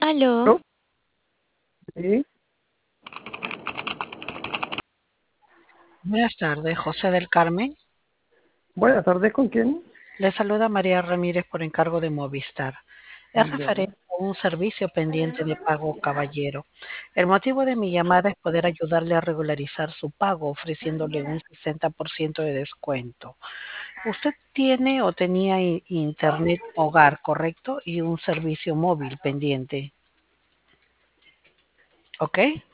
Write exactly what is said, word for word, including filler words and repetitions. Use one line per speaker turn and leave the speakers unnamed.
Aló,
¿No? Sí,
Buenas tardes, José del Carmen.
buenas tardes, ¿con quién?
Le saluda María Ramírez por encargo de Movistar. Es
Ya.
referente a un servicio pendiente de pago, caballero. El motivo de mi llamada es poder ayudarle a regularizar su pago, ofreciéndole un sesenta por ciento de descuento. Usted tiene o tenía i- internet hogar, ¿correcto? Y un servicio móvil pendiente, ¿ok?